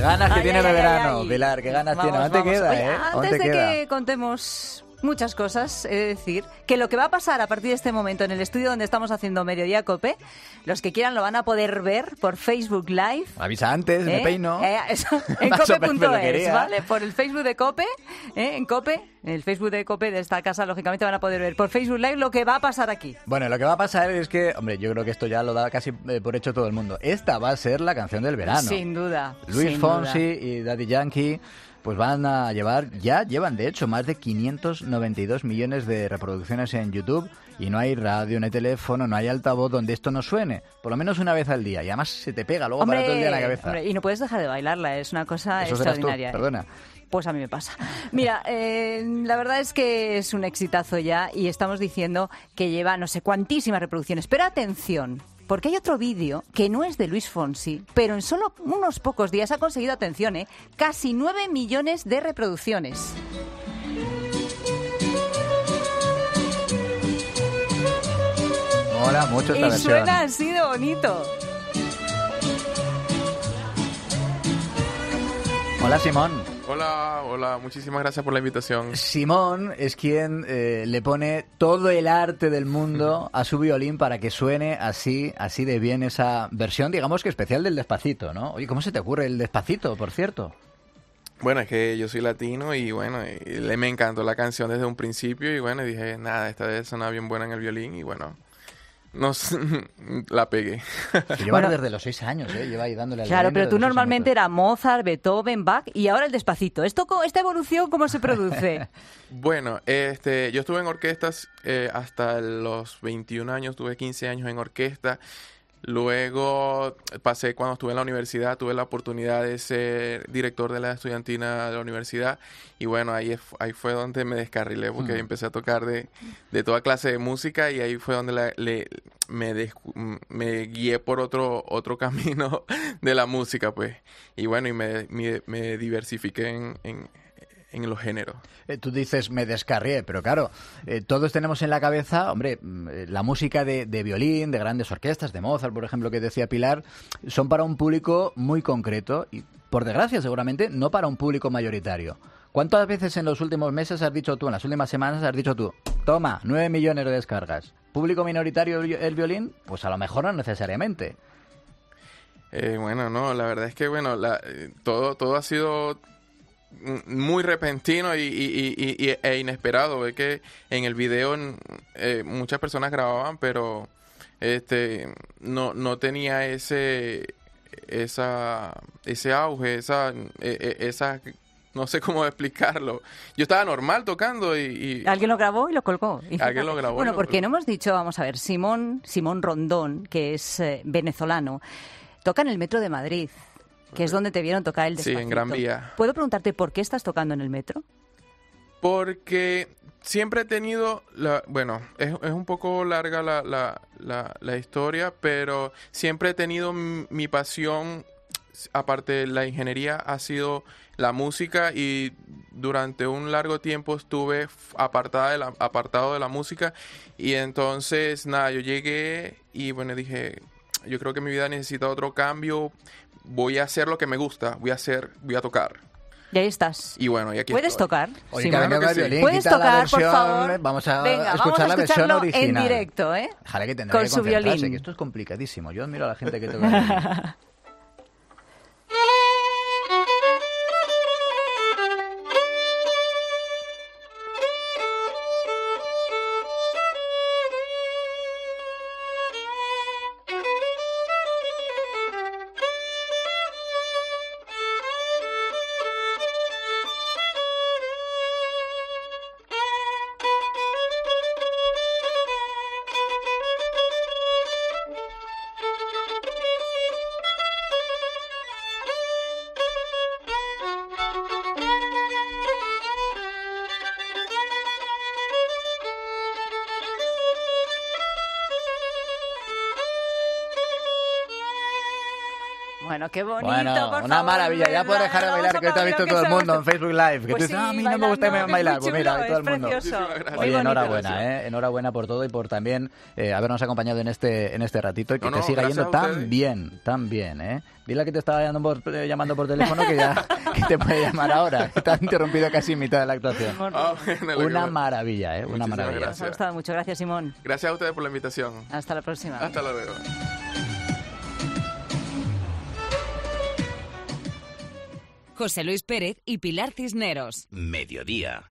ganas que Ay, tiene ay, de ay, verano, ay. Pilar, qué ganas Vamos, tiene. Aún te vamos. queda, Oye, Aún antes te de queda. que contemos muchas cosas, he de decir que lo que va a pasar a partir de este momento en el estudio donde estamos haciendo Mediodía Cope, los que quieran lo van a poder ver por Facebook Live. Avisa antes, me peino. Eso, en Paso cope.es, peluquería. ¿vale? Por el Facebook de Cope, en Cope, en el Facebook de Cope de esta casa, lógicamente van a poder ver por Facebook Live lo que va a pasar aquí. Bueno, lo que va a pasar es que, hombre, yo creo que esto ya lo da casi por hecho todo el mundo. Esta va a ser la canción del verano. Sin duda. Luis sin Fonsi duda. y Daddy Yankee pues van a llevan de hecho más de 592 millones de reproducciones en YouTube y no hay radio, no hay teléfono, no hay altavoz donde esto no suene, por lo menos una vez al día, y además se te pega luego para todo el día en la cabeza. Hombre, y no puedes dejar de bailarla, es una cosa Eso serás tú, extraordinaria. perdona. Pues a mí me pasa. Mira, la verdad es que es un exitazo ya y estamos diciendo que lleva no sé cuantísimas reproducciones. Pero atención, porque hay otro vídeo que no es de Luis Fonsi, pero en solo unos pocos días ha conseguido, atención, casi 9 millones de reproducciones. Mola mucho esta Y versión. suena así de bonito. Hola, Simón. Hola, muchísimas gracias por la invitación. Simón es quien le pone todo el arte del mundo a su violín para que suene así de bien esa versión, digamos que especial del Despacito, ¿no? Oye, ¿cómo se te ocurre el Despacito, por cierto? Bueno, es que yo soy latino y bueno, me encantó la canción desde un principio y bueno, dije, nada, esta vez sonaba bien buena en el violín y bueno, la pegué. Que lleva desde los 6 años, lleva ahí dándole al Claro, violín pero desde tú los 6 normalmente añitos. era Mozart, Beethoven, Bach y ahora el Despacito. ¿Esta evolución cómo se produce? Bueno, yo estuve en orquestas hasta los 21 años, tuve 15 años en orquesta. Luego cuando estuve en la universidad, tuve la oportunidad de ser director de la estudiantina de la universidad y bueno, ahí fue donde me descarrilé porque empecé a tocar de toda clase de música y ahí fue donde me guié por otro camino de la música, pues. Y bueno, y me diversifiqué en los géneros. Tú dices, me descarrié, pero claro, todos tenemos en la cabeza, hombre, la música de violín, de grandes orquestas, de Mozart, por ejemplo, que decía Pilar, son para un público muy concreto y, por desgracia, seguramente, no para un público mayoritario. ¿Cuántas veces en los últimos meses has dicho tú, en las últimas semanas has dicho tú, toma, 9 millones de descargas? ¿Público minoritario el violín? Pues a lo mejor no necesariamente. Bueno, no, la verdad es que, bueno, todo ha sido muy repentino e inesperado. Ve que en el video muchas personas grababan, pero no tenía ese auge, esa no sé cómo explicarlo. Yo estaba normal tocando y Alguien lo grabó y lo colgó. Y alguien lo grabó. Bueno, porque no hemos dicho, vamos a ver, Simón Rondón, que es venezolano, toca en el Metro de Madrid, que es donde te vieron tocar el Despacito. Sí, en Gran Vía. ¿Puedo preguntarte por qué estás tocando en el metro? Porque siempre he tenido, bueno, es un poco larga la historia, pero siempre he tenido mi pasión, aparte de la ingeniería, ha sido la música y durante un largo tiempo estuve apartado de la música y entonces, nada, yo llegué y bueno, dije, yo creo que mi vida necesita otro cambio, voy a hacer lo que me gusta, voy a tocar. Y ahí estás. Y bueno, y aquí ¿Puedes estoy. tocar? Oye, Simón? que venga Claro que el sí. violín, ¿Puedes quita la tocar, por versión, favor? Vamos a Venga, escuchar la versión escucharlo original. en directo, ¿eh? Jale, que tendrá Con que su concentrarse, violín. que esto es complicadísimo. Yo admiro a la gente que toca el violín. Bueno, qué bonito, Bueno, por una favor, maravilla. Ya puedes dejar de vamos bailar, a que te ha visto aplaudir todo el lo que mundo en Facebook Live. Que Pues tú dices, sí, a mí no me gusta que me bailando, bailar. que es Pues muy mira, chulo, ahí todo el es mundo. precioso. Muchísimas gracias. Muy Oye, bonito. enhorabuena, enhorabuena por todo y por también habernos acompañado en este ratito y que No, te siga gracias yendo a ustedes. tan bien, ¿eh? Dile que te estaba llamando por teléfono que ya que te puede llamar ahora. Que te ha interrumpido casi en mitad de la actuación. Ah, bueno, lo Una que- maravilla, una Muchísimas maravilla. Nos ha gustado mucho. Gracias, Simón. Gracias a ustedes por la invitación. Hasta la próxima. Hasta luego. José Luis Pérez y Pilar Cisneros. Mediodía.